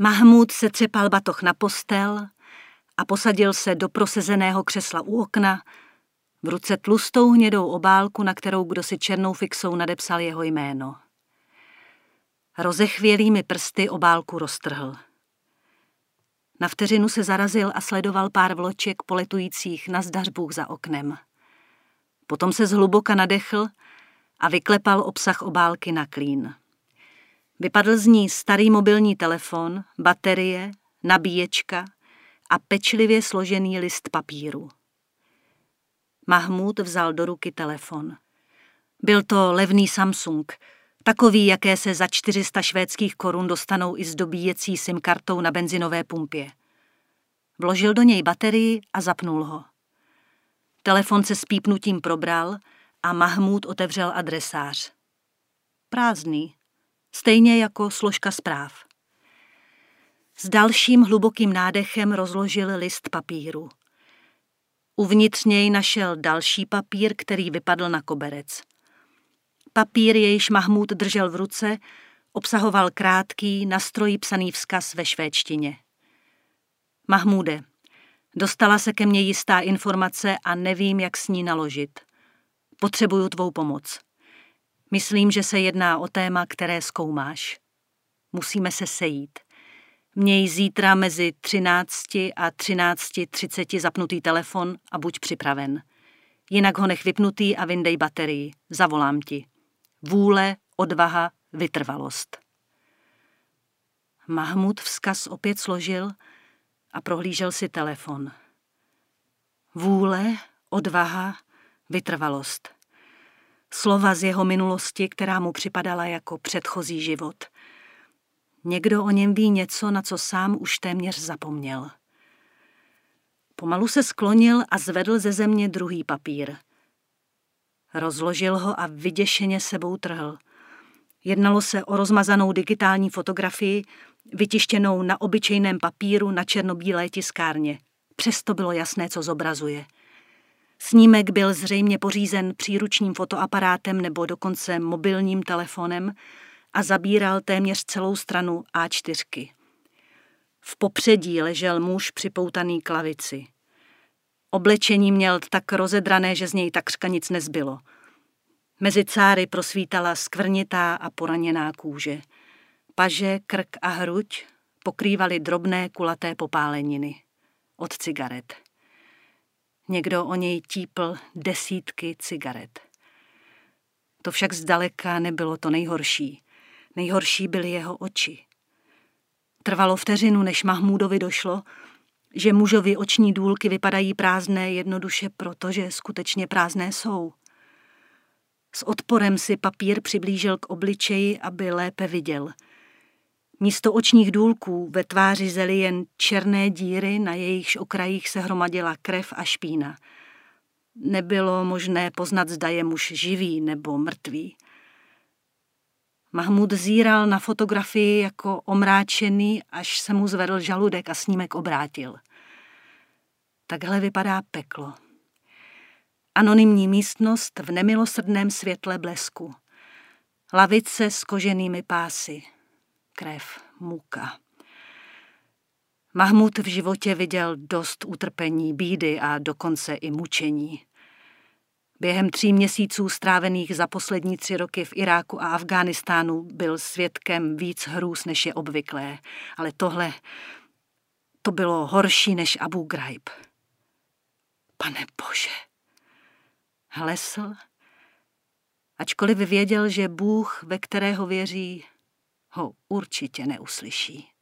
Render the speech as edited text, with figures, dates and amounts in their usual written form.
Mahmúd se třepal batoh na postel a posadil se do prosezeného křesla u okna, v ruce tlustou hnědou obálku, na kterou kdosi černou fixou nadepsal jeho jméno. Rozechvělými prsty obálku roztrhl. Na vteřinu se zarazil a sledoval pár vloček poletujících na zdařbůh za oknem. Potom se zhluboka nadechl a vyklepal obsah obálky na klín. Vypadl z ní starý mobilní telefon, baterie, nabíječka a pečlivě složený list papíru. Mahmúd vzal do ruky telefon. Byl to levný Samsung, takový, jaké se za 400 švédských korun dostanou i s dobíjecí SIM kartou na benzinové pumpě. Vložil do něj baterii a zapnul ho. Telefon se s pípnutím probral a Mahmúd otevřel adresář. Prázdný, stejně jako složka zpráv. S dalším hlubokým nádechem rozložil list papíru. Uvnitř něj našel další papír, který vypadl na koberec. Papír, jejž Mahmúd držel v ruce, obsahoval krátký, na stroji psaný vzkaz ve švédštině. Mahmúde, dostala se ke mně jistá informace a nevím, jak s ní naložit. Potřebuju tvou pomoc. Myslím, že se jedná o téma, které zkoumáš. Musíme se sejít. Měj zítra mezi 13 a 13:30 zapnutý telefon a buď připraven. Jinak ho nech vypnutý a vyndej baterii. Zavolám ti. Vůle, odvaha, vytrvalost. Mahmúd vzkaz opět složil a prohlížel si telefon. Vůle, odvaha, vytrvalost. Slova z jeho minulosti, která mu připadala jako předchozí život. Někdo o něm ví něco, na co sám už téměř zapomněl. Pomalu se sklonil a zvedl ze země druhý papír. Rozložil ho a vyděšeně sebou trhl. Jednalo se o rozmazanou digitální fotografii, vytištěnou na obyčejném papíru na černobílé tiskárně. Přesto bylo jasné, co zobrazuje. Snímek byl zřejmě pořízen příručním fotoaparátem nebo dokonce mobilním telefonem a zabíral téměř celou stranu A4. V popředí ležel muž připoutaný k lavici. Oblečení měl tak rozedrané, že z něj takřka nic nezbylo. Mezi cáry prosvítala skvrnitá a poraněná kůže. Paže, krk a hruď pokrývaly drobné kulaté popáleniny. Od cigaret. Někdo o něj típl desítky cigaret. To však zdaleka nebylo to nejhorší. Nejhorší byly jeho oči. Trvalo vteřinu, než Mahmúdovi došlo, že mužovi oční důlky vypadají prázdné jednoduše proto, že skutečně prázdné jsou. S odporem si papír přiblížil k obličeji, aby lépe viděl. Místo očních důlků ve tváři zely jen černé díry, na jejichž okrajích se hromadila krev a špína. Nebylo možné poznat, zda je muž živý nebo mrtvý. Mahmúd zíral na fotografii jako omráčený, až se mu zvedl žaludek a snímek obrátil. Takhle vypadá peklo. Anonymní místnost v nemilosrdném světle blesku. Lavice s koženými pásy. Krev, muka. Mahmúd v životě viděl dost utrpení, bídy a dokonce i mučení. Během 3 měsíců strávených za poslední 3 roky v Iráku a Afghánistánu byl svědkem víc hrůz, než je obvyklé. Ale tohle, to bylo horší než Abu Ghraib. Pane Bože! Hlesl, ačkoliv věděl, že Bůh, ve kterého věří, ho určitě neuslyší.